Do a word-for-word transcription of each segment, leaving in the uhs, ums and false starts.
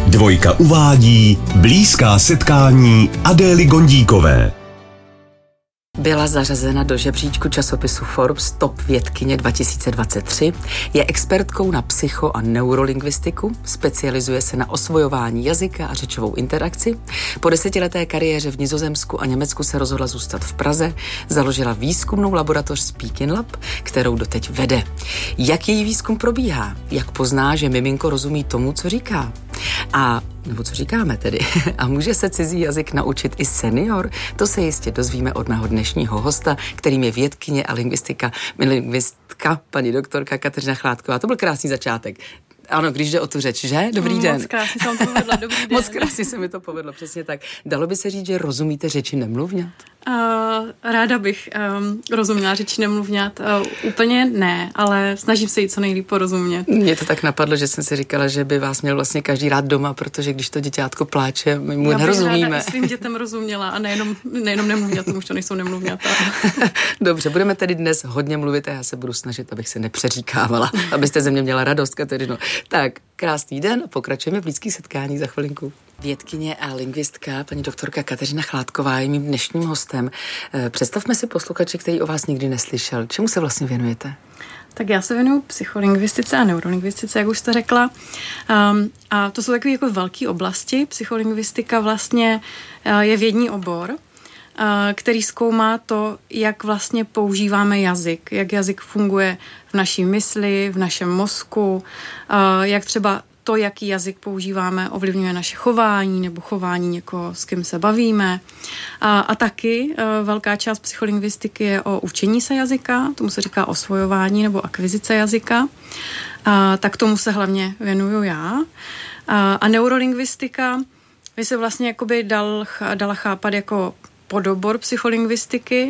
Dvojka uvádí blízká setkání Adély Gondíkové. Byla zařazena do žebříčku časopisu Forbes Top vědkyně dva tisíce dvacet tři, je expertkou na psycho- a neurolingvistiku, specializuje se na osvojování jazyka a řečovou interakci. Po desetileté kariéře v Nizozemsku a Německu se rozhodla zůstat v Praze, založila výzkumnou laboratoř Speaking Lab, kterou doteď vede. Jak její výzkum probíhá? Jak pozná, že miminko rozumí tomu, co říká? A nebo co říkáme tedy? A může se cizí jazyk naučit i senior? To se jistě dozvíme od mého dnešního hosta, kterým je vědkyně a lingvistika, lingvistka, paní doktorka Kateřina Chládková. To byl krásný začátek. Ano, když jde o tu řeč, že? Dobrý den. Moc krásně se vám to povedlo, dobrý den. Moc krásně se mi to povedlo, přesně tak. Dalo by se říct, že rozumíte řeči nemluvňat? Uh, ráda bych um, rozuměla řeči nemluvňat. Uh, úplně ne, ale snažím se jí co nejlíp porozumět. Mně to tak napadlo, že jsem si říkala, že by vás měl vlastně každý rád doma, protože když to děťátko pláče, my mu Já nerozumíme. Já bych ráda svým dětem rozuměla a nejenom, nejenom nemluvňatům, už to nejsou nemluvňata. Dobře, budeme tedy dnes hodně mluvit a já se budu snažit, abych se nepřeříkávala, abyste ze mě měla radost, Kateřino. Tak, krásný den, pokračujeme v blízkých setkání za chvilinku. Vědkyně a lingvistka, paní doktorka Kateřina Chládková je mým dnešním hostem. Představme si posluchače, který o vás nikdy neslyšel. Čemu se vlastně věnujete? Tak já se věnuju psycholingvistice a neurolingvistice, jak už jste řekla. Um, a to jsou takové jako velké oblasti. Psycholingvistika vlastně uh, je vědní obor, uh, který zkoumá to, jak vlastně používáme jazyk, jak jazyk funguje v naší mysli, v našem mozku, uh, jak třeba to, jaký jazyk používáme, ovlivňuje naše chování nebo chování někoho, s kým se bavíme. A, a taky e, velká část psycholingvistiky je o učení se jazyka, tomu se říká osvojování nebo akvizice jazyka. A, tak tomu se hlavně věnuju já. A, a neurolingvistika by se vlastně jakoby dal, dala chápat jako podobor psycholingvistiky,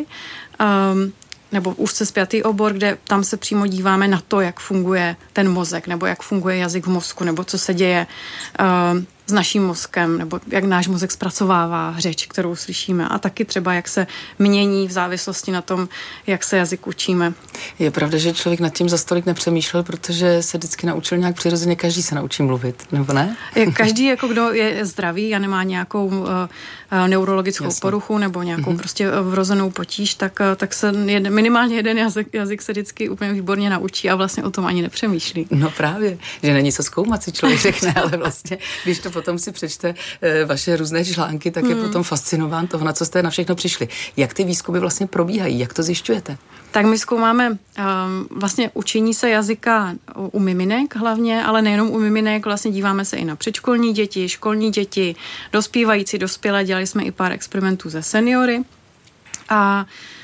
um, nebo úzce spjatý obor, kde tam se přímo díváme na to, jak funguje ten mozek, nebo jak funguje jazyk v mozku, nebo co se děje uh, s naším mozkem, nebo jak náš mozek zpracovává řeč, kterou slyšíme. A taky třeba, jak se mění v závislosti na tom, jak se jazyk učíme. Je pravda, že člověk nad tím za stolik nepřemýšlel, protože se vždycky naučil nějak přirozeně, každý se naučí mluvit, nebo ne? Každý, jako kdo je zdravý a nemá nějakou uh, neurologickou Jasně. poruchu nebo nějakou mm-hmm. prostě vrozenou potíž, tak, tak se jed, minimálně jeden jazyk, jazyk se vždycky úplně výborně naučí a vlastně o tom ani nepřemýšlí. No právě, že není co zkoumat, si člověk řekne, ale vlastně, když to potom si přečte e, vaše různé články, tak hmm. je potom fascinován toho, na co jste na všechno přišli. Jak ty výzkumy vlastně probíhají? Jak to zjišťujete? Tak my zkoumáme um, vlastně učení se jazyka u, u miminek hlavně, ale nejenom u miminek, vlastně díváme se i na předškolní děti, školní děti, dospívající, dospělé, dělali jsme i pár experimentů ze seniory a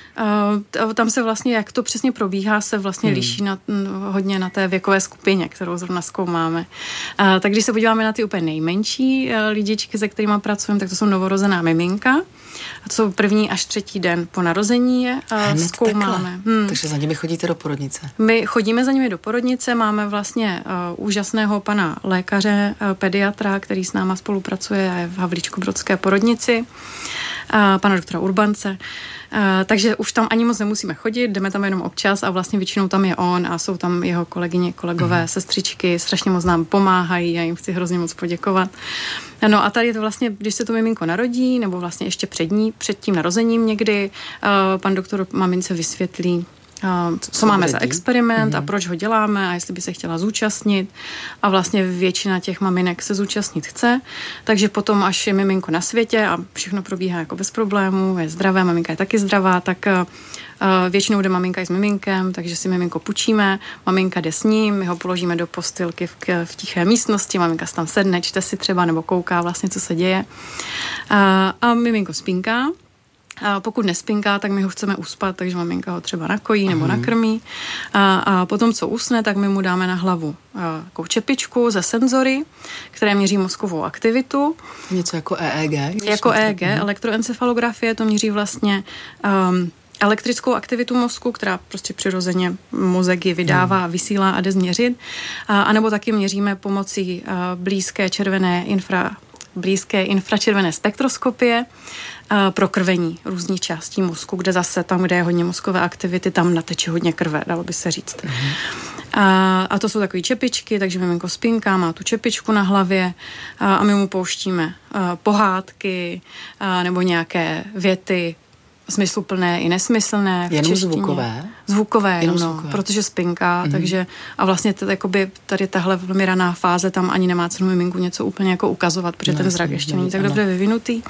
Uh, tam se vlastně, jak to přesně probíhá, se vlastně hmm. liší na, hodně na té věkové skupině, kterou zrovna zkoumáme. Uh, tak když se podíváme na ty úplně nejmenší uh, lidičky, se kterými pracujeme, tak to jsou novorozená miminka. A to jsou první až třetí den po narození je uh, zkoumáme. Hmm. Takže za nimi chodíte do porodnice? My chodíme za nimi do porodnice, máme vlastně uh, úžasného pana lékaře, uh, pediatra, který s náma spolupracuje a je v Havlíčkobrodské porodnici, uh, pana doktora Urbance. Uh, takže už tam ani moc nemusíme chodit, jdeme tam jenom občas a vlastně většinou tam je on a jsou tam jeho kolegyně, kolegové, mm. sestřičky, strašně moc nám pomáhají, já jim chci hrozně moc poděkovat. No a tady je to vlastně, když se to miminko narodí, nebo vlastně ještě před, ní, před tím narozením někdy, uh, pan doktor mamince vysvětlí, Uh, co, co máme za experiment mm-hmm. a proč ho děláme a jestli by se chtěla zúčastnit a vlastně většina těch maminek se zúčastnit chce, takže potom, až je miminko na světě a všechno probíhá jako bez problémů, je zdravé, maminka je taky zdravá, tak uh, většinou jde maminka i s miminkem, takže si miminko půjčíme, maminka jde s ním, my ho položíme do postýlky v, v tiché místnosti, maminka se tam sedne, čte si třeba nebo kouká vlastně, co se děje uh, a miminko spinká. A pokud nespinká, tak my ho chceme uspat, takže maminka ho třeba nakojí nebo Aha. nakrmí. A, a potom, co usne, tak my mu dáme na hlavu takovou čepičku ze senzory, které měří mozkovou aktivitu. Něco jako E E G? Jako E E G, Aha. elektroencefalografie, to měří vlastně um, elektrickou aktivitu mozku, která prostě přirozeně mozek ji vydává, vysílá a jde změřit. A, a nebo taky měříme pomocí uh, blízké červené infra blízké infračervené spektroskopie pro krvení různých částí mozku, kde zase tam, kde je hodně mozkové aktivity, tam nateče hodně krve, dalo by se říct. Mm-hmm. A, a to jsou takové čepičky, takže miminko spinká, má tu čepičku na hlavě a, a my mu pouštíme a, pohádky a, nebo nějaké věty, smysluplné i nesmyslné. Jenom zvukové? Zvukové, jenom no, zvukové. Protože spinká, mm-hmm. takže a vlastně t- jakoby tady tahle velmi raná fáze, tam ani nemá cenu miminku něco úplně jako ukazovat, protože no, ten zrak ještě není tak ano. dobře vyvinutý.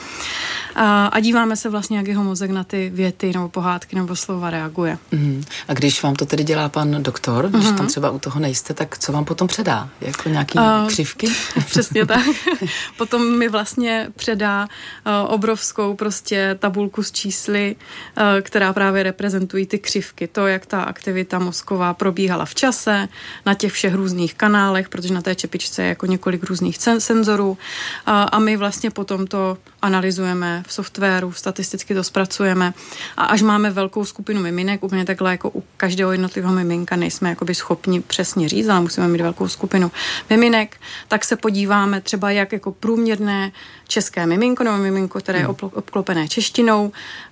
A, a díváme se vlastně, jak jeho mozek na ty věty nebo pohádky nebo slova reaguje. Mm-hmm. A když vám to tedy dělá pan doktor, když mm-hmm. tam třeba u toho nejste, tak co vám potom předá? Jako nějaký uh, křivky? Přesně tak. Potom mi vlastně předá uh, obrovskou prostě tabulku s čísly, uh, která právě reprezentují ty křivky. To, jak ta aktivita mozková probíhala v čase, na těch všech různých kanálech, protože na té čepičce je jako několik různých senzorů. Uh, a my vlastně potom to analyzujeme v softwaru, statisticky to zpracujeme a až máme velkou skupinu miminek, úplně takhle jako u každého jednotlivého miminka nejsme jakoby schopni přesně říct, ale musíme mít velkou skupinu miminek, tak se podíváme třeba, jak jako průměrné české miminko nebo miminko, které je obklopené češtinou,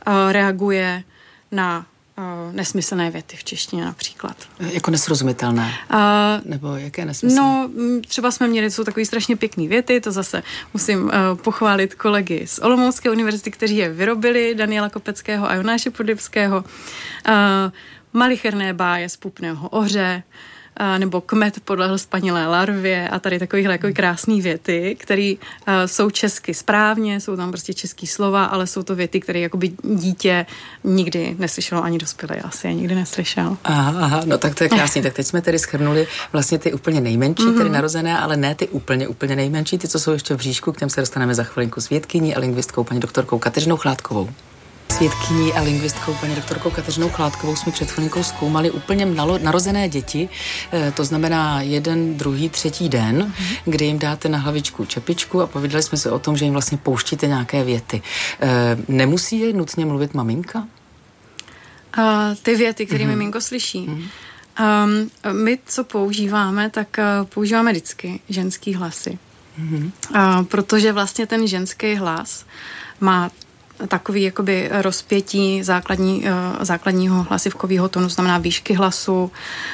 reaguje na nesmyslné věty v češtině například. Jako nesrozumitelné? Uh, Nebo jaké nesmyslné? No, třeba jsme měli, jsou takový strašně pěkný věty, to zase musím uh, pochválit kolegy z Olomoucké univerzity, kteří je vyrobili, Daniela Kopeckého a Jonáše Podlipského. Uh, Malicherné báje z pupného ohře, nebo kmet podlehl spanilé larvě a tady takovýhle jako krásný věty, které uh, jsou česky správně, jsou tam prostě český slova, ale jsou to věty, které jakoby dítě nikdy neslyšelo, ani dospělý asi je nikdy neslyšel. Aha, aha, no tak to je krásný. Tak teď jsme tedy shrnuli vlastně ty úplně nejmenší, mm-hmm. tedy narozené, ale ne ty úplně, úplně nejmenší, ty, co jsou ještě v bříšku, k těm se dostaneme za chvilinku s vědkyní a lingvistkou paní doktorkou Kateřinou Chládkovou. S vědkyní a lingvistkou paní doktorkou Kateřinou Chládkovou jsme před chvilinkou zkoumali úplně narozené děti, to znamená jeden, druhý, třetí den, mm-hmm. kdy jim dáte na hlavičku čepičku a povídali jsme se o tom, že jim vlastně pouštíte nějaké věty. Nemusí je nutně mluvit maminka? Uh, ty věty, které mm-hmm. miminko slyší. Mm-hmm. Um, my, co používáme, tak uh, používáme vždycky ženský hlasy. Mm-hmm. Uh, protože vlastně ten ženský hlas má takový jakoby rozpětí základní, uh, základního hlasivkového tónu, znamená výšky hlasu uh,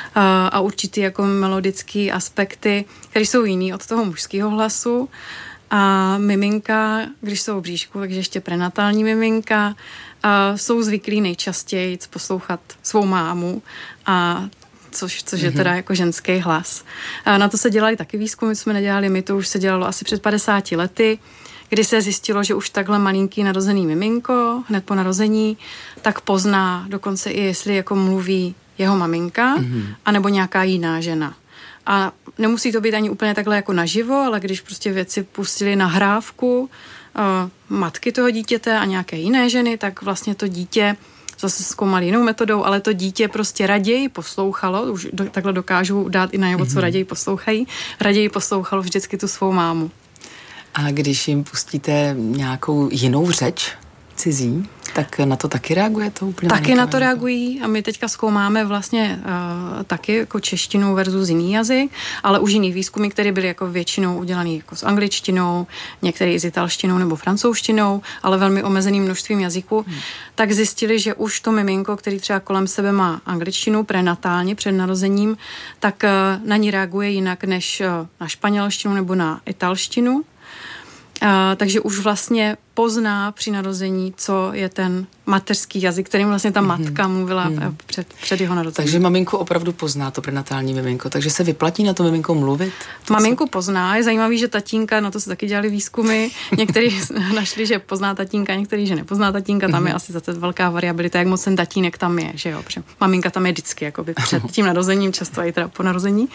a určitý jako melodický aspekty, které jsou jiný od toho mužského hlasu. A miminka, když jsou v bříšku, takže ještě prenatální miminka, uh, jsou zvyklí nejčastěji poslouchat svou mámu a což, což je teda jako ženský hlas. A na to se dělali taky výzkumy, co jsme nedělali my, to už se dělalo asi před padesáti lety, kdy se zjistilo, že už takhle malinký narozený miminko, hned po narození, tak pozná dokonce i jestli jako mluví jeho maminka, mm-hmm. anebo nějaká jiná žena. A nemusí to být ani úplně takhle jako naživo, ale když prostě věci pustili nahrávku uh, matky toho dítěte a nějaké jiné ženy, tak vlastně to dítě, zase zkoumali jinou metodou, ale to dítě prostě raději poslouchalo, už do, takhle dokážu dát i najevo, mm-hmm. co raději poslouchají, raději poslouchalo vždycky tu svou mámu. A když jim pustíte nějakou jinou řeč, cizí, tak na to taky reaguje to úplně? Taky na to reagují a my teďka zkoumáme vlastně uh, taky jako češtinu versus jiný jazyk, ale už jiný výzkumy, které byly jako většinou udělaný jako s angličtinou, některé i s italštinou nebo francouzštinou, ale velmi omezeným množstvím jazyků, hmm. tak zjistili, že už to miminko, který třeba kolem sebe má angličtinu prenatálně před narozením, tak uh, na ní reaguje jinak než uh, na španělštinu nebo na italštinu. Uh, takže už vlastně pozná při narození, co je ten mateřský jazyk, kterým vlastně ta matka mluvila mm-hmm. před, před jeho narozením. Takže maminku opravdu pozná to prenatální miminko, takže se vyplatí na to miminko mluvit? To maminku co? Pozná, je zajímavý, že tatínka, na to se taky dělali výzkumy, někteří našli, že pozná tatínka, někteří, že nepozná tatínka, tam mm-hmm. je asi zase velká variabilita, jak moc ten tatínek tam je, že jo, protože maminka tam je vždycky jakoby před tím narozením, často i teda po narození.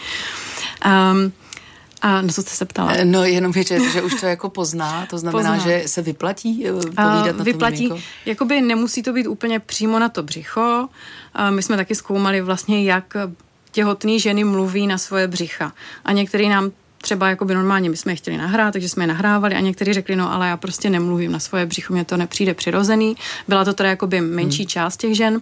Um, A na co jste se ptala? No jenom vědět, že už to jako pozná, to znamená, pozná. Že se vyplatí povídat na vyplatí, to miminko? Jakoby nemusí to být úplně přímo na to břicho. My jsme taky zkoumali vlastně, jak těhotný ženy mluví na svoje břicha. A některý nám třeba jakoby normálně, my jsme je chtěli nahrát, takže jsme je nahrávali a někteří řekli, no ale já prostě nemluvím na svoje břicho, mně to nepřijde přirozený. Byla to teda jakoby menší hmm. část těch žen,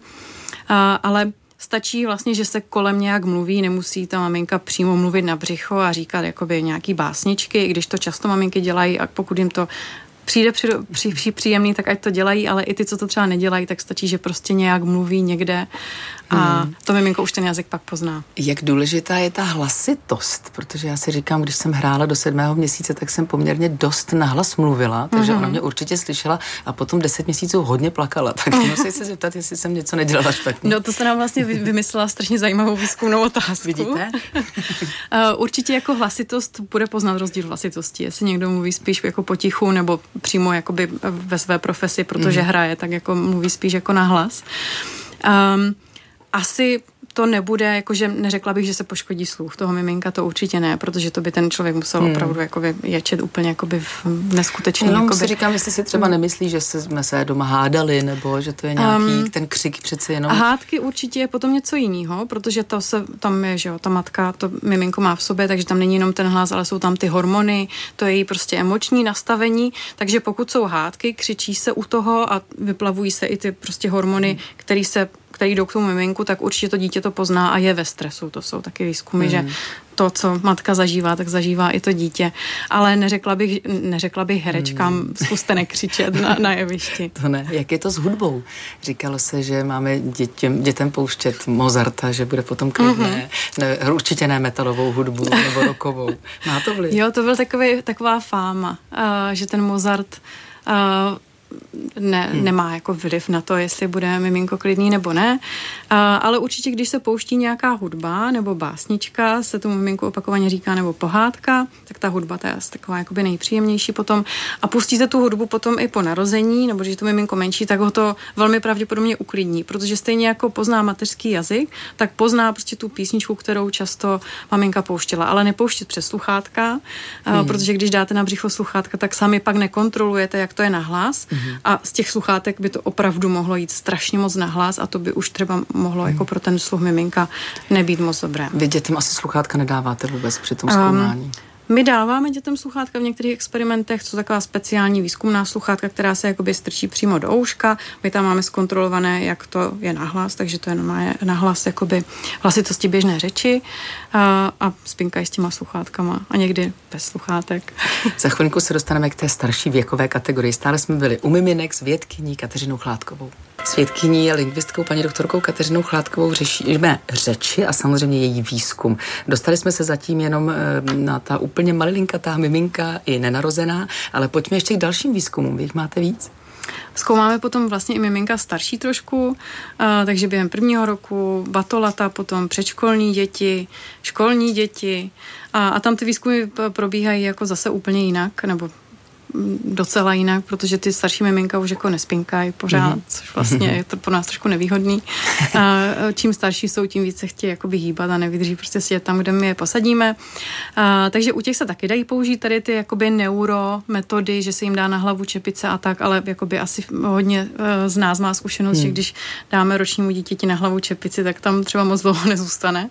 ale stačí vlastně, že se kolem nějak mluví, nemusí ta maminka přímo mluvit na břicho a říkat jakoby nějaký básničky, i když to často maminky dělají a pokud jim to přijde při, při, při, příjemný, tak ať to dělají, ale i ty, co to třeba nedělají, tak stačí, že prostě nějak mluví někde a hmm. to miminko už ten jazyk pak pozná. Jak důležitá je ta hlasitost, protože já si říkám, když jsem hrála do sedmého měsíce, tak jsem poměrně dost nahlas mluvila, takže mm-hmm. ona mě určitě slyšela a potom deset měsíců hodně plakala, tak musím se zeptat, jestli jsem něco nedělala špatně. No to se nám vlastně vymyslela strašně zajímavou výzkumnou otázku. Vidíte? Určitě jako hlasitost bude poznat rozdíl hlasitosti, jestli někdo mluví spíš jako potichu nebo přímo jakoby ve své profesi, protože mm-hmm. hraje, tak jako mluví spíš jako nahlas. Um, asi to nebude, jakože neřekla bych, že se poškodí sluch toho miminka, to určitě ne, protože to by ten člověk musel hmm. opravdu jakoby ječet úplně jakoby v neskutečný. Jenom jakoby... si říkám, jestli si třeba nemyslí, že jsme se doma hádali, nebo že to je nějaký um, ten křik přeci jenom. A hádky určitě je potom něco jiného, protože to se, tam je, že jo, ta matka, to miminko má v sobě, takže tam není jenom ten hlas, ale jsou tam ty hormony, to je její prostě emoční nastavení, takže pokud jsou hádky, křičí se u toho a vyplavují se i ty prostě hormony, hmm. které se který jdou k tomu miminku, tak určitě to dítě to pozná a je ve stresu. To jsou taky výzkumy, hmm. že to, co matka zažívá, tak zažívá i to dítě. Ale neřekla bych, neřekla bych herečkám, hmm. zkuste nekřičet na, na jevišti. To ne. Jak je to s hudbou? Říkalo se, že máme dětěm, dětem pouštět Mozarta, že bude potom klidné. Mm-hmm. Ne, určitě ne metalovou hudbu nebo rockovou. Má to vliv? Jo, to byl takový, taková fáma, uh, že ten Mozart uh, Ne, hmm. nemá jako vliv na to, jestli bude miminko klidný nebo ne, a, ale určitě, když se pouští nějaká hudba nebo básnička, se tomu miminku opakovaně říká, nebo pohádka, tak ta hudba ta je taková jakoby nejpříjemnější potom a pustíte tu hudbu potom i po narození, nebo když je to miminko menší, tak ho to velmi pravděpodobně uklidní, protože stejně jako pozná mateřský jazyk, tak pozná prostě tu písničku, kterou často maminka pouštěla, ale nepouštět přes sluchátka, hmm. a, protože když dáte na břicho sluchátka, tak sami pak nekontrolujete, jak to je nahlas. Hmm. A z těch sluchátek by to opravdu mohlo jít strašně moc nahlas a to by už třeba mohlo jako pro ten sluch miminka nebýt moc dobré. Vy dětem asi sluchátka nedáváte vůbec při tom zkoumání? Um, my dáváme dětem sluchátka v některých experimentech, co taková speciální výzkumná sluchátka, která se jakoby strčí přímo do ouška. My tam máme zkontrolované, jak to je nahlas, takže to je normálně nahlas jakoby hlasitosti běžné řeči a, a spinkají s těma sluchátkama a někdy bez sluchátek. Za chvilinku se dostaneme k té starší věkové kategorii. Stále jsme byli u miminek s vědkyní Kateřinou Chládkovou. S vědkyní a lingvistkou paní doktorkou Kateřinou Chládkovou řešíme řeči a samozřejmě její výzkum. Dostali jsme se zatím jenom na ta úplně malilinkatá miminka i nenarozená, ale pojďme ještě k dalším výzkumům. Vy jich máte víc? Zkoumáme potom vlastně i miminka starší trošku, a, takže během prvního roku batolata, potom předškolní děti, školní děti a, a tam ty výzkumy probíhají jako zase úplně jinak, nebo docela jinak, protože ty starší miminka už jako nespinkají pořád, mm-hmm. což vlastně je to pro nás trošku nevýhodný. A čím starší jsou, tím více chtějí jakoby hýbat a nevydrží prostě sedět tam, kde my je posadíme. A, takže u těch se taky dají použít tady ty jakoby neurometody, že se jim dá na hlavu čepice a tak, ale jakoby asi hodně z nás má zkušenost, mm. že když dáme ročnímu dítěti na hlavu čepici, tak tam třeba moc dlouho nezůstane.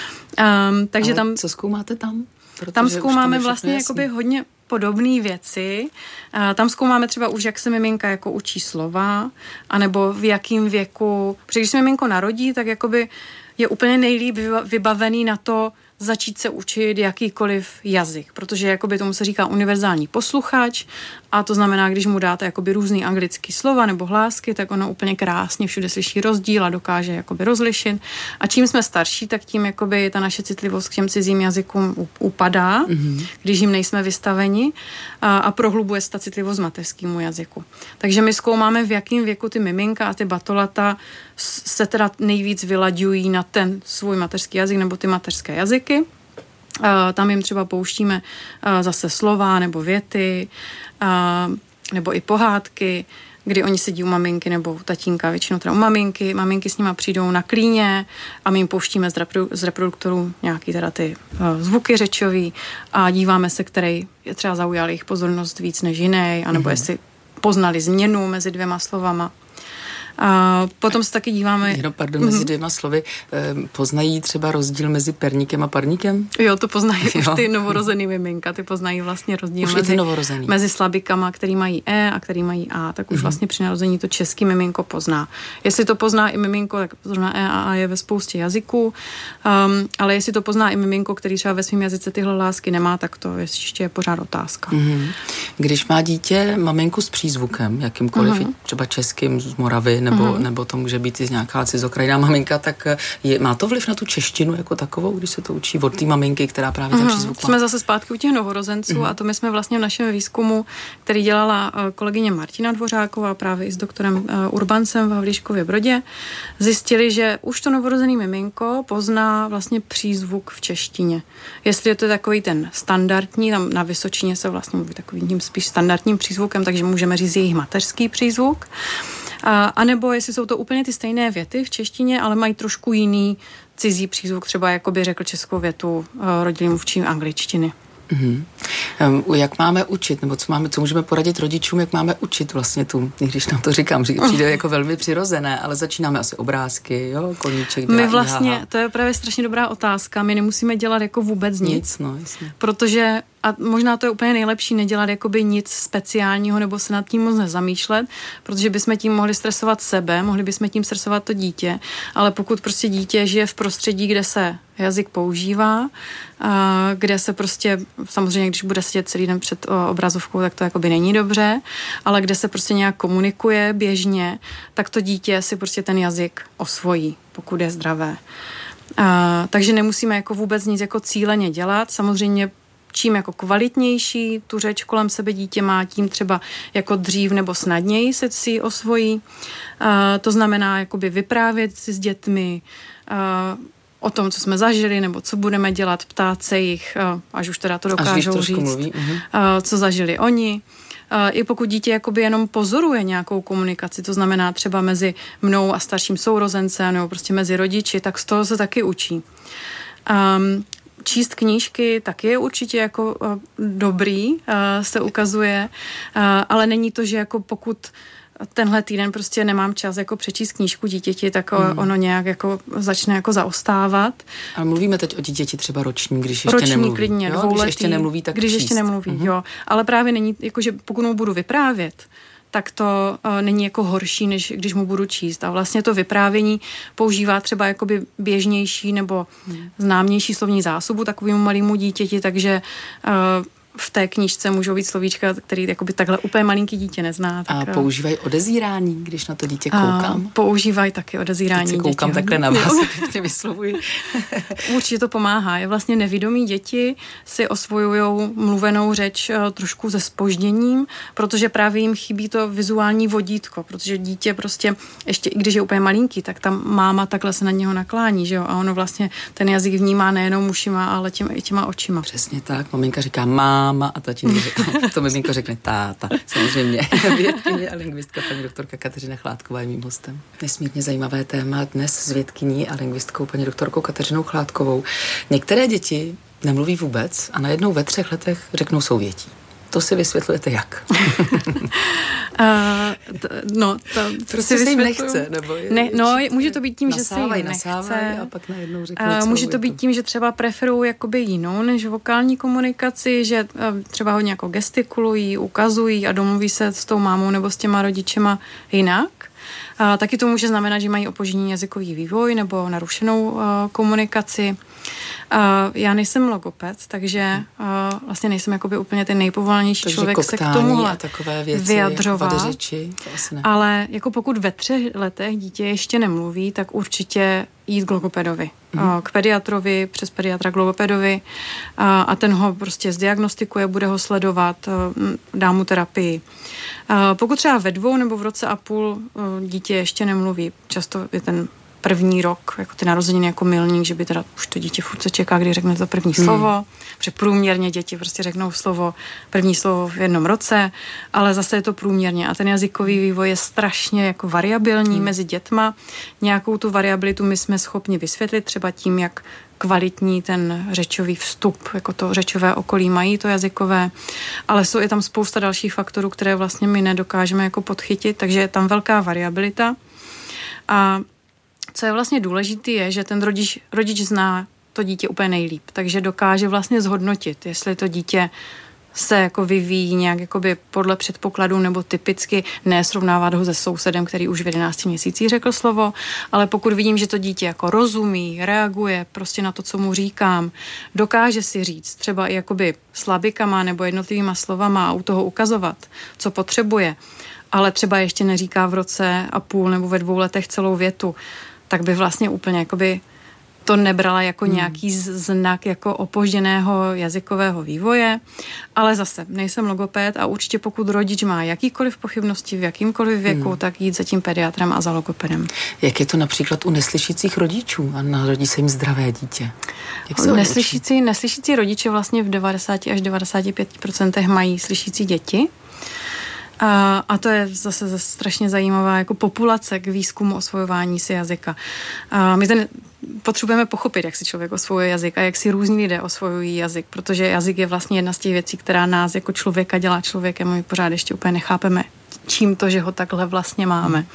Um, takže ale tam... co zkoumáte tam? Protože tam zkoumáme vlastně jakoby hodně podobné věci. A tam zkoumáme třeba už, jak se miminka jako učí slova, anebo v jakém věku. Protože když se miminko narodí, tak jakoby je úplně nejlíp vybavený na to začít se učit jakýkoliv jazyk, protože jakoby tomu se říká univerzální posluchač a to znamená, když mu dáte jakoby různý anglický slova nebo hlásky, tak ono úplně krásně všude slyší rozdíl a dokáže jakoby rozlišit. A čím jsme starší, tak tím jakoby ta naše citlivost k těm cizím jazykům upadá, mm-hmm. když jim nejsme vystaveni a, a prohlubuje se ta citlivost mateřskému jazyku. Takže my zkoumáme, v jakém věku ty miminka a ty batolata se teda nejvíc vylaďují na ten svůj mateřský jazyk nebo ty mateřské jazyky. Uh, tam jim třeba pouštíme uh, zase slova nebo věty uh, nebo i pohádky, kdy oni sedí u maminky nebo u tatínka, většinou teda u maminky. Maminky s nima přijdou na klíně a my jim pouštíme z, reprodu- z reproduktorů nějaký teda ty uh, zvuky řečový a díváme se, který je třeba zaujal jejich pozornost víc než jiný, anebo mm-hmm. jestli poznali změnu mezi dvěma slovama. A potom se taky díváme... Jenom pardon, mm-hmm. mezi dvěma slovy, poznají třeba rozdíl mezi perníkem a parníkem? Jo, to poznají jo. už ty novorozený miminka, ty poznají vlastně rozdíl už mezi, mezi slabikama, který mají E a který mají A, tak už mm-hmm. vlastně při narození to český miminko pozná. Jestli to pozná i miminko, tak zrovna E a A je ve spoustě jazyků, um, ale jestli to pozná i miminko, který třeba ve svém jazyce tyhle lásky nemá, tak to ještě je pořád otázka. Mm-hmm. Když má dítě maminku s přízvukem, jakýmkoliv, mm-hmm. třeba českým z Moravy, nebo, mm-hmm. nebo to může být i nějaká cizokrajná maminka, tak je, má to vliv na tu češtinu jako takovou, když se to učí od té maminky, která právě ten mm-hmm. přízvuk má? Jsme zase zpátky u těch novorozenců mm-hmm. a to my jsme vlastně v našem výzkumu, který dělala kolegyně Martina Dvořáková právě i s doktorem Urbancem v Havlíčkově Brodě, zjistili, že už to novorozený miminko pozná vlastně přízvuk v češtině. Jestli je to takový ten standardní, tam na Vysočině se vlastně mluví takovým tím spíš standardním přízvukem, takže můžeme říct jejich mateřský přízvuk. A, a nebo jestli jsou to úplně ty stejné věty v češtině, ale mají trošku jiný cizí přízvuk, třeba jako by řekl českou větu rodilý mluvčí angličtiny. Mm-hmm. Um, jak máme učit, nebo co máme, co můžeme poradit rodičům, jak máme učit vlastně tu, když nám to říkám, přijde jako velmi přirozené, ale začínáme asi obrázky, jo, koníček dělá. My vlastně, ihaha. To je právě strašně dobrá otázka, my nemusíme dělat jako vůbec nic, nic no, jasně. Protože a možná to je úplně nejlepší nedělat jakoby nic speciálního nebo se nad tím moc nezamýšlet, protože bychom tím mohli stresovat sebe, mohli bychom tím stresovat to dítě, ale pokud prostě dítě žije v prostředí, kde se jazyk používá, a kde se prostě, samozřejmě když bude sedět celý den před obrazovkou, tak to jakoby není dobře, ale kde se prostě nějak komunikuje běžně, tak to dítě si prostě ten jazyk osvojí, pokud je zdravé. A, takže nemusíme jako vůbec nic jako cíleně dělat, samozřejmě čím jako kvalitnější tu řeč kolem sebe dítě má, tím třeba jako dřív nebo snadněji se si osvojí. A, to znamená jakoby vyprávět si s dětmi a, o tom, co jsme zažili, nebo co budeme dělat, ptát se jich, a, až už teda to dokážou říct, mluví. Uh-huh. a, co zažili oni. A, I pokud dítě jakoby jenom pozoruje nějakou komunikaci, to znamená třeba mezi mnou a starším sourozencem, nebo prostě mezi rodiči, tak z toho se taky učí. Um, Číst knížky taky je určitě jako uh, dobrý, uh, se ukazuje, uh, ale není to, že jako pokud tenhle týden prostě nemám čas jako přečíst knížku dítěti, tak hmm. ono nějak jako začne jako zaostávat. Ale mluvíme teď o dítěti třeba roční, když ještě roční, nemluví. Klidně, jo? Když ještě nemluví, tak Když číst. ještě nemluví, hmm. jo. Ale právě není, jakože pokud mu budu vyprávět, tak to uh, není jako horší, než když mu budu číst. A vlastně to vyprávění používá třeba jakoby běžnější nebo hmm. známější slovní zásobu takovému malému dítěti, takže uh, v té knížce můžou být slovíčka, který jakoby takhle úplně malinký dítě nezná. Tak, a používají odezírání, když na to dítě koukám? Používají taky odezírání dětí. koukám děti. Takhle na vás, pěkně vyslovuji. Určitě to pomáhá. Je vlastně nevědomí děti si osvojujou mluvenou řeč trošku se zpožděním, protože právě jim chybí to vizuální vodítko, protože dítě prostě, ještě i když je úplně malinký, tak tam máma takhle se na něho naklání, že jo? A ono vlastně ten jazyk vnímá nejenom ušima, ale těma, i těma očima. Přesně tak. Maminka říká má máma a tatínek řekne, to miminko řekne táta. Samozřejmě vědkyně a lingvistka paní doktorka Kateřina Chládková je mým hostem. Nesmírně zajímavé téma dnes s vědkyní a lingvistkou paní doktorkou Kateřinou Chládkovou. Některé děti nemluví vůbec a najednou ve třech letech řeknou souvětí. To si vysvětlujete jak? Uh, t- no, to prostě se jim nechce, nebo je, ne, no, může to být tím, nasávaj, že se jim nechce. A pak najednou řeknou, uh, může to být tím, že třeba preferují jakoby jinou než vokální komunikaci, že uh, třeba hodně jako gestikulují, ukazují a domluví se s tou mámou nebo s těma rodičema jinak. Uh, taky to může znamenat, že mají opožděný jazykový vývoj nebo narušenou uh, komunikaci. Uh, já nejsem logoped, takže uh, vlastně nejsem jakoby úplně ten nejpovolenější takže člověk se k tomuhle takové věci, vyjadřovat. Řeči, to asi ne. Ale jako pokud ve třech letech dítě ještě nemluví, tak určitě jít k logopedovi. Mm-hmm. K pediatrovi, přes pediatra k logopedovi a, a ten ho prostě zdiagnostikuje, bude ho sledovat, dá mu terapii. A pokud třeba ve dvou nebo v roce a půl dítě ještě nemluví, často je ten první rok, jako ty narozeniny jako milník, že by teda už to dítě furt se čeká, kdy řekne to první hmm. slovo, protože průměrně děti prostě řeknou slovo, první slovo v jednom roce, ale zase je to průměrně a ten jazykový vývoj je strašně jako variabilní hmm. mezi dětma. Nějakou tu variabilitu my jsme schopni vysvětlit třeba tím, jak kvalitní ten řečový vstup, jako to řečové okolí mají, to jazykové, ale jsou i tam spousta dalších faktorů, které vlastně my nedokážeme jako podchytit, takže je tam velká variabilita. A co je vlastně důležité, je, že ten rodič, rodič zná to dítě úplně nejlíp, takže dokáže vlastně zhodnotit, jestli to dítě se jako vyvíjí nějak jakoby podle předpokladů nebo typicky, ne srovnávat ho se sousedem, který už v jedenácti měsících řekl slovo, ale pokud vidím, že to dítě jako rozumí, reaguje prostě na to, co mu říkám, dokáže si říct třeba i jakoby slabikama nebo jednotlivýma slovama a u toho ukazovat, co potřebuje, ale třeba ještě neříká v roce a půl nebo ve dvou letech celou větu, tak by vlastně úplně jakoby to nebrala jako hmm. nějaký znak jako opožděného jazykového vývoje, ale zase nejsem logopéd a určitě pokud rodič má jakýkoliv pochybnosti v jakýmkoliv věku, hmm. tak jít za tím pediatrem a za logopedem. Jak je to například u neslyšících rodičů a narodí se jim zdravé dítě? Jak se neslyšící, neslyšící rodiče vlastně v devadesát až devadesát pět procent mají slyšící děti. A, a to je zase strašně zajímavá jako populace k výzkumu osvojování si jazyka. A my ten potřebujeme pochopit, jak si člověk osvojuje jazyk a jak si různí lidé osvojují jazyk, protože jazyk je vlastně jedna z těch věcí, která nás jako člověka dělá člověkem a my pořád ještě úplně nechápeme, čím to, že ho takhle vlastně máme.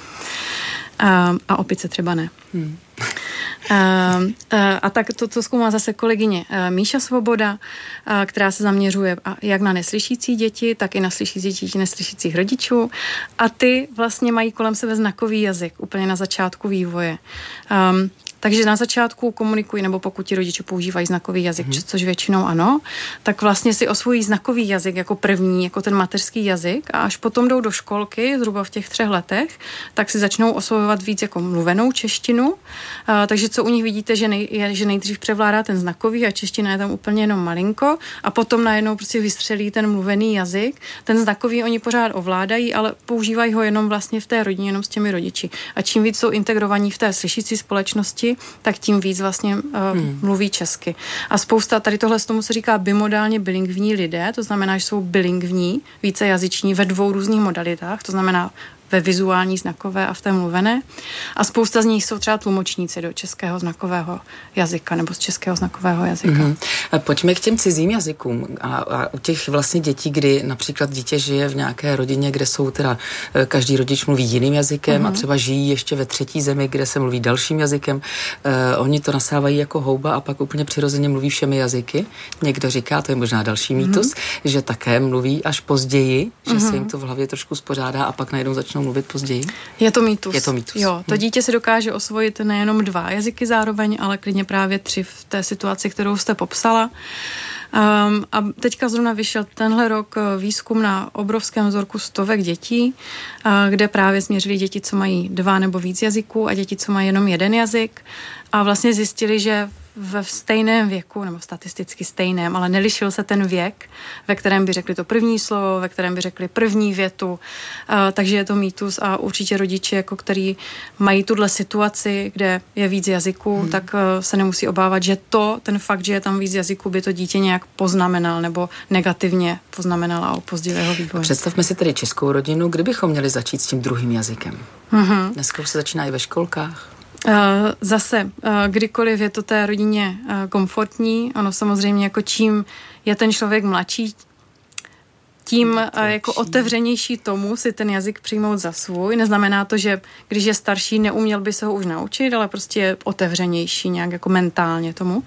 A, a opice třeba ne. Hmm. A, a, a tak to, co zkoumá zase kolegyně Míša Svoboda, a, která se zaměřuje jak na neslyšící děti, tak i na slyšící děti neslyšících rodičů. A ty vlastně mají kolem sebe znakový jazyk úplně na začátku vývoje. Um, Takže na začátku komunikují, nebo pokud ti rodiče používají znakový jazyk, mm. což většinou ano, tak vlastně si osvojí znakový jazyk jako první, jako ten mateřský jazyk a až potom jdou do školky, zhruba v těch třech letech, tak si začnou osvojovat víc jako mluvenou češtinu. A, takže co u nich vidíte, že, nej, je, že nejdřív převládá ten znakový a čeština je tam úplně jenom malinko a potom najednou prostě vystřelí ten mluvený jazyk. Ten znakový oni pořád ovládají, ale používají ho jenom vlastně v té rodině, jenom s těmi rodiči. A čím víc jsou integrovaní v té slyšící společnosti, tak tím víc vlastně uh, hmm. mluví česky. A spousta, tady tohle z tomu se říká bimodálně bilingvní lidé, to znamená, že jsou bilingvní, vícejazyční ve dvou různých modalitách, to znamená ve vizuální znakové a v té mluvené. A spousta z nich jsou třeba tlumočníci do českého znakového jazyka nebo z českého znakového jazyka. Mm-hmm. Pojďme k těm cizím jazykům a, a u těch vlastně dětí, kdy například dítě žije v nějaké rodině, kde jsou teda každý rodič mluví jiným jazykem mm-hmm. a třeba žijí ještě ve třetí zemi, kde se mluví dalším jazykem. Eh, oni to nasávají jako houba a pak úplně přirozeně mluví všemi jazyky. Někdo říká, to je možná další mýtus, mm-hmm. že také mluví až později, že mm-hmm. se jim to v hlavě trošku spořádá a pak najednou začnou mluvit později? Je to mýtus. Je to mýtus. Jo, to dítě si dokáže osvojit nejenom dva jazyky zároveň, ale klidně právě tři v té situaci, kterou jste popsala. Um, a teďka zrovna vyšel tenhle rok výzkum na obrovském vzorku stovek dětí, uh, kde právě změřili děti, co mají dva nebo víc jazyků a děti, co mají jenom jeden jazyk a vlastně zjistili, že ve stejném věku, nebo statisticky stejném, ale nelišil se ten věk, ve kterém by řekli to první slovo, ve kterém by řekli první větu, uh, takže je to mýtus a určitě rodiče, jako který mají tuhle situaci, kde je víc jazyků, hmm. tak uh, se nemusí obávat, že to, ten fakt, že je tam víc jazyků, by to dítě nějak poznamenal nebo negativně poznamenal a opozdil jeho vývoj. Představme si tedy českou rodinu, kdybychom měli začít s tím druhým jazykem. Hmm. Dneska už se začíná i ve školkách. Zase, kdykoliv je to té rodině komfortní, ono samozřejmě jako čím je ten člověk mladší, tím jako otevřenější tomu si ten jazyk přijmout za svůj. Neznamená to, že když je starší, neuměl by se ho už naučit, ale prostě je otevřenější nějak jako mentálně tomu.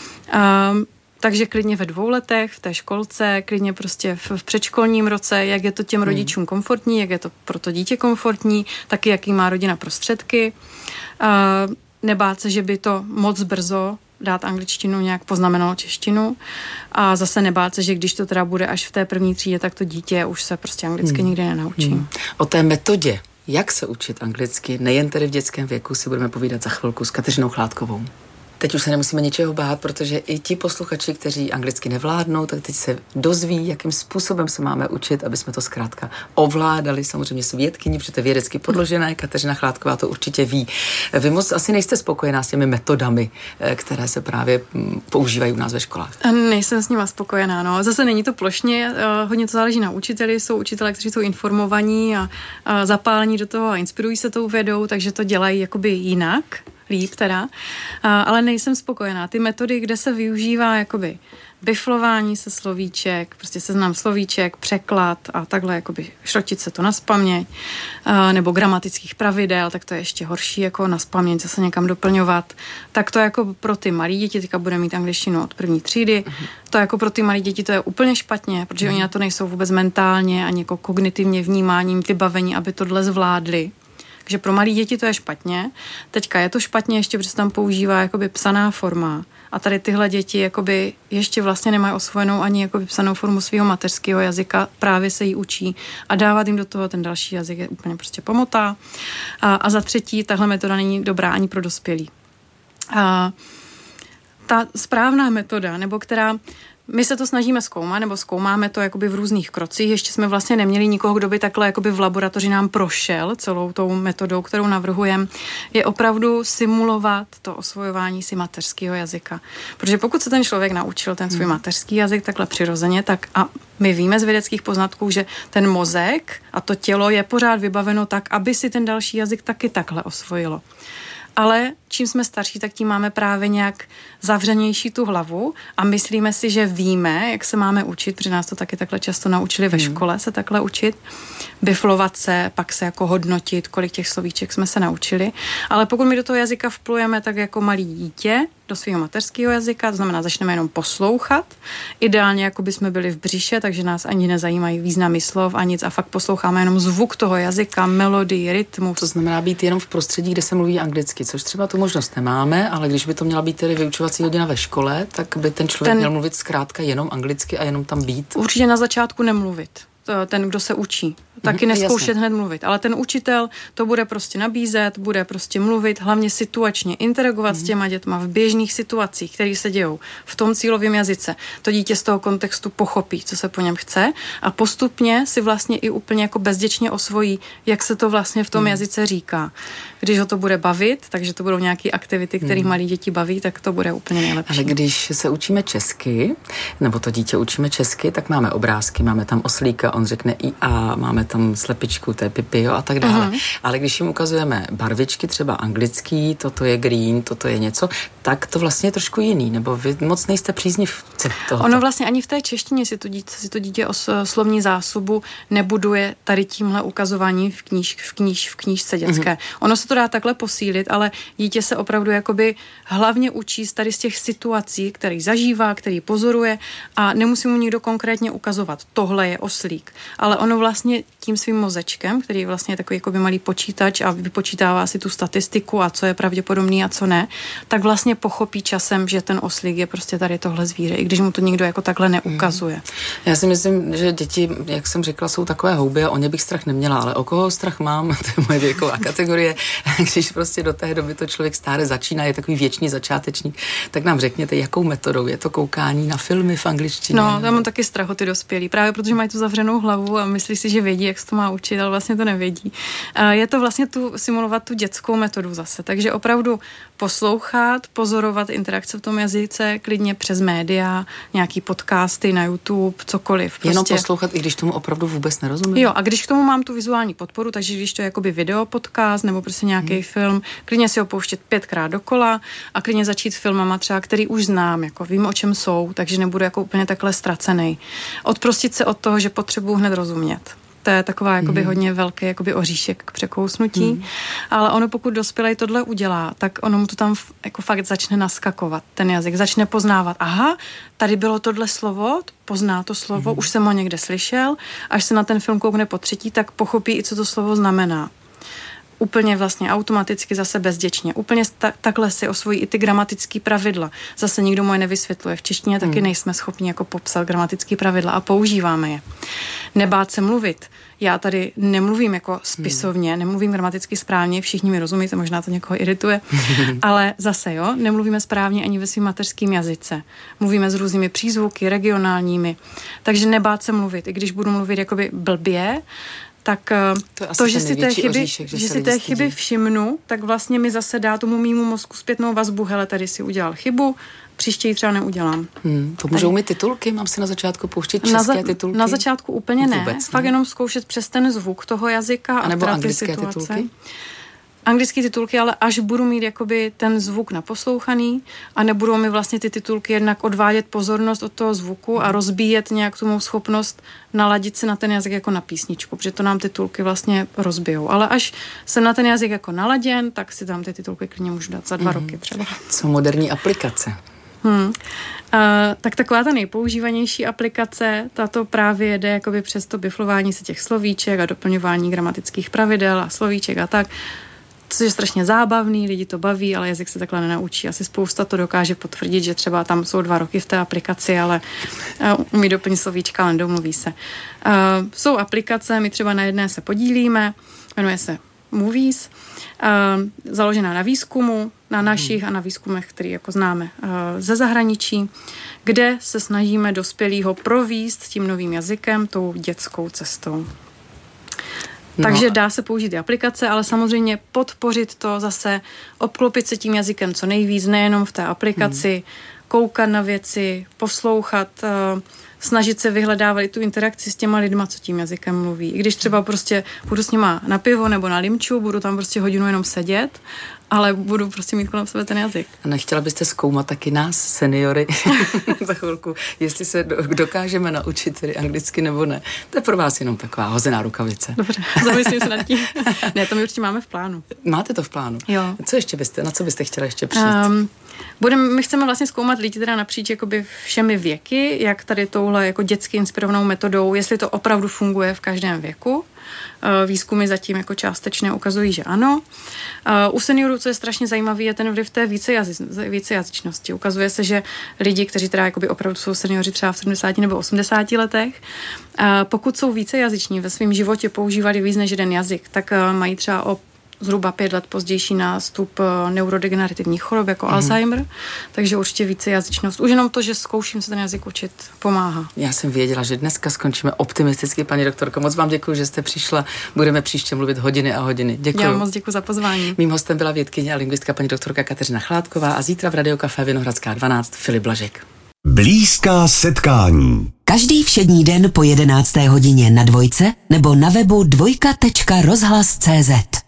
Takže klidně ve dvou letech, v té školce, klidně prostě v, v předškolním roce, jak je to těm rodičům komfortní, jak je to pro to dítě komfortní, taky jaký má rodina prostředky. Uh, nebát se, že by to moc brzo dát angličtinu nějak poznamenalo češtinu a zase nebát se, že když to teda bude až v té první třídě, tak to dítě už se prostě anglicky hmm. nikdy nenaučí. Hmm. O té metodě, jak se učit anglicky, nejen tedy v dětském věku, si budeme povídat za chvilku s Kateřinou Chládkovou. Teď už se nemusíme ničeho bát, protože i ti posluchači, kteří anglicky nevládnou, tak teď se dozví, jakým způsobem se máme učit, aby jsme to zkrátka ovládali. Samozřejmě s vědkyní, protože to je vědecky podložené. Kateřina Chládková to určitě ví. Vy moc asi nejste spokojená s těmi metodami, které se právě používají u nás ve školách. Nejsem s nima spokojená, no. Zase není to plošně, hodně to záleží na učiteli. Jsou učitelé, kteří jsou informovaní a, a zapálení do toho a inspirují se tou vědou, takže to dělají jakoby jinak. Líp teda, a, ale nejsem spokojená. Ty metody, kde se využívá jakoby biflování se slovíček, prostě seznam slovíček, překlad a takhle jakoby šrotit se to nazpaměť, nebo gramatických pravidel, tak to je ještě horší, jako nazpaměť zase někam doplňovat. Tak to jako pro ty malí děti, teďka bude mít angličtinu od první třídy, uh-huh. to jako pro ty malí děti to je úplně špatně, protože uh-huh. oni na to nejsou vůbec mentálně ani jako kognitivně vnímáním vybavení, aby tohle zvládli. Takže pro malí děti to je špatně. Teďka je to špatně ještě, protože se tam používá jakoby psaná forma. A tady tyhle děti jakoby ještě vlastně nemají osvojenou ani jakoby psanou formu svého mateřského jazyka, právě se jí učí a dávat jim do toho ten další jazyk je úplně prostě pomotá. A, a za třetí, tahle metoda není dobrá ani pro dospělí. A ta správná metoda, nebo která my se to snažíme zkoumat, nebo zkoumáme to jakoby v různých krocích. Ještě jsme vlastně neměli nikoho, kdo by takhle jakoby v laboratoři nám prošel celou tou metodou, kterou navrhujeme, je opravdu simulovat to osvojování si mateřského jazyka. Protože pokud se ten člověk naučil ten svůj mateřský jazyk takhle přirozeně, tak a my víme z vědeckých poznatků, že ten mozek a to tělo je pořád vybaveno tak, aby si ten další jazyk taky takhle osvojilo. Ale čím jsme starší, tak tím máme právě nějak zavřenější tu hlavu a myslíme si, že víme, jak se máme učit, protože nás to taky takhle často naučili ve škole se takhle učit, biflovat se, pak se jako hodnotit, kolik těch slovíček jsme se naučili. Ale pokud my do toho jazyka vplujeme tak jako malý dítě, do svého mateřského jazyka, to znamená, začneme jenom poslouchat. Ideálně, jako by jsme byli v břiše, takže nás ani nezajímají významy slov a nic a fakt posloucháme jenom zvuk toho jazyka, melodii, rytmus. To znamená být jenom v prostředí, kde se mluví anglicky, což třeba tu možnost nemáme, ale když by to měla být tedy vyučovací hodina ve škole, tak by ten člověk ten... měl mluvit zkrátka jenom anglicky a jenom tam být. Určitě na začátku nemluvit. Ten, kdo se učí. Taky mm, neskoušet jasně. hned mluvit. Ale ten učitel to bude prostě nabízet, bude prostě mluvit, hlavně situačně, interagovat mm. s těma dětma v běžných situacích, které se dějou v tom cílovém jazyce. To dítě z toho kontextu pochopí, co se po něm chce a postupně si vlastně i úplně jako bezděčně osvojí, jak se to vlastně v tom mm. jazyce říká. Když ho to bude bavit, takže to budou nějaké aktivity, které mm. malí děti baví, tak to bude úplně nejlepší. Ale když se učíme česky, nebo to dítě učíme česky, tak máme obrázky, máme tam oslíka, on řekne i a, máme tam slepičku, to je Pipi, jo, a tak dále. Uh-huh. Ale když jim ukazujeme barvičky, třeba anglický, toto je green, toto je něco, tak to vlastně je trošku jiný, nebo vy moc nejste příznivci tohoto. Ono vlastně ani v té češtině si to dítě, si to dítě o slovní zásobu nebuduje tady tímhle ukazování v, kníž, v, kníž, v knížce dětské. Uh-huh. Ono se to dá takhle posílit, ale dítě se opravdu jakoby hlavně učí z tady z těch situací, který zažívá, který pozoruje a nemusí mu nikdo konkrétně ukazovat. Tohle je oslík. Ale ono vlastně tím svým mozečkem, který vlastně je takový jakoby malý počítač a vypočítává si tu statistiku a co je pravděpodobný a co ne, tak vlastně pochopí časem, že ten oslík je prostě tady tohle zvíře, i když mu to nikdo jako takhle neukazuje. Já si myslím, že děti, jak jsem řekla, jsou takové houby a o ně bych strach neměla, ale o koho strach mám, to je moje věková kategorie, když prostě do té doby to člověk stále začíná, je takový věčný začátečník, tak nám řekněte, jakou metodou je to koukání na filmy v angličtině? No, já mám taky strach o ty dospělí, právě protože mají tu zavřenou hlavu a myslí si, že vědí, jak se to má učit, ale vlastně to nevědí. Je to vlastně tu simulovat tu dětskou metodu zase, takže opravdu poslouchat, pozorovat interakce v tom jazyce, klidně přes média, nějaký podcasty na YouTube, cokoliv. Prostě. Jenom poslouchat, i když tomu opravdu vůbec nerozumím. Jo, a když k tomu mám tu vizuální podporu, takže když to je jakoby video podcast nebo prostě nějaký hmm. film, klidně si ho pouštět pětkrát dokola a klidně začít filmama třeba, který už znám, jako vím, o čem jsou, takže nebudu jako úplně takhle ztracený. Odprostit se od toho, že potřebuji hned rozumět. To je taková jakoby mm. hodně velký jakoby oříšek k překousnutí, mm. ale ono pokud dospělej tohle udělá, tak ono mu to tam jako fakt začne naskakovat, ten jazyk, začne poznávat, aha, tady bylo tohle slovo, pozná to slovo, mm. už jsem ho někde slyšel, až se na ten film koukne po třetí, tak pochopí i, co to slovo znamená. Úplně vlastně automaticky zase bezděčně. Úplně ta, takhle si osvojí i ty gramatické pravidla. Zase nikdo mu je nevysvětluje. V češtině taky hmm. nejsme schopni jako popsat gramatické pravidla a používáme je. Nebát se mluvit. Já tady nemluvím jako spisovně, hmm. nemluvím gramaticky správně, všichni mi rozumíte, možná to někoho irituje, ale zase jo, nemluvíme správně ani ve svým mateřským jazyce. Mluvíme s různými přízvuky, regionálními. Takže nebát se mluvit. I když budu mluvit jakoby blbě, tak to, to že si té chyby, oříšek, že že si té chyby všimnu, tak vlastně mi zase dá tomu mýmu mozku zpětnou vazbu, hele, tady si udělal chybu, příště ji třeba neudělám. Hmm, to můžou mi titulky? Mám si na začátku pouštět české na za, titulky? Na začátku úplně ne. Vůbec, Fakt ne? Jenom zkoušet přes ten zvuk toho jazyka a, a nebo teda anglické ty situace. titulky? anglické titulky, ale až budu mít jakoby ten zvuk naposlouchaný a nebudou mi vlastně ty titulky jednak odvádět pozornost od toho zvuku a rozbíjet nějak tu mou schopnost naladit se na ten jazyk jako na písničku, protože to nám titulky vlastně rozbijou. Ale až jsem na ten jazyk jako naladěn, tak si tam ty titulky klidně můžu dát za dva mm. roky třeba. Co moderní aplikace? Hmm. Uh, tak taková ta nejpoužívanější aplikace, tato právě jede jakoby přes to biflování se těch slovíček a doplňování gramatických pravidel a slovíček a tak. Což je strašně zábavný, lidi to baví, ale jazyk se takhle nenaučí. Asi spousta to dokáže potvrdit, že třeba tam jsou dva roky v té aplikaci, ale uh, umí doplnit slovíčka, ale domluví se. Uh, jsou aplikace, my třeba na jedné se podílíme, jmenuje se Movies, uh, založená na výzkumu, na našich a na výzkumech, který jako známe uh, ze zahraničí, kde se snažíme dospělýho províst tím novým jazykem, tou dětskou cestou. No. Takže dá se použít i aplikace, ale samozřejmě podpořit to zase, obklopit se tím jazykem co nejvíc, nejenom v té aplikaci, hmm. koukat na věci, poslouchat, uh, snažit se vyhledávat i tu interakci s těma lidma, co tím jazykem mluví. I když třeba prostě budu s nima na pivo nebo na limču, budu tam prostě hodinu jenom sedět, ale budu prostě mít kolem sebe ten jazyk. A nechtěla byste zkoumat taky nás, seniory, za chvilku, jestli se dokážeme naučit tedy anglicky nebo ne. To je pro vás jenom taková hozená rukavice. Dobře, zamyslím se nad tím. Ne, to my určitě máme v plánu. Máte to v plánu? Jo. Co ještě byste, na co byste chtěla ještě přijít? Um, budeme, my chceme vlastně zkoumat lidi teda napříč jakoby všemi věky, jak tady touhle jako dětsky inspirovanou metodou, jestli to opravdu funguje v každém věku. Výzkumy zatím jako částečně ukazují, že ano. U seniorů, co je strašně zajímavý, je ten vliv té vícejazyčnosti. Ukazuje se, že lidi, kteří teda jakoby opravdu jsou seniori třeba v sedmdesáti nebo osmdesáti letech, pokud jsou vícejazyční ve svém životě, používali víc než jeden jazyk, tak mají třeba o zhruba pět let pozdější nástup neurodegenerativních chorob jako mm. Alzheimer, takže určitě vícejazyčnost. Už jenom to, že zkouším se ten jazyk učit, pomáhá. Já jsem věděla, že dneska skončíme optimisticky, paní doktorko. Moc vám děkuji, že jste přišla. Budeme příště mluvit hodiny a hodiny. Děkuji. Já moc děkuji za pozvání. Mým hostem byla vědkyně a lingvistka paní doktorka Kateřina Chládková a zítra v Radiokafé Vinohradská dvanáct Filip Blažek. Blízká setkání. Každý všední den po jedenácté hodině na Dvojce nebo na webu dvojka tečka rozhlas tečka cé zet.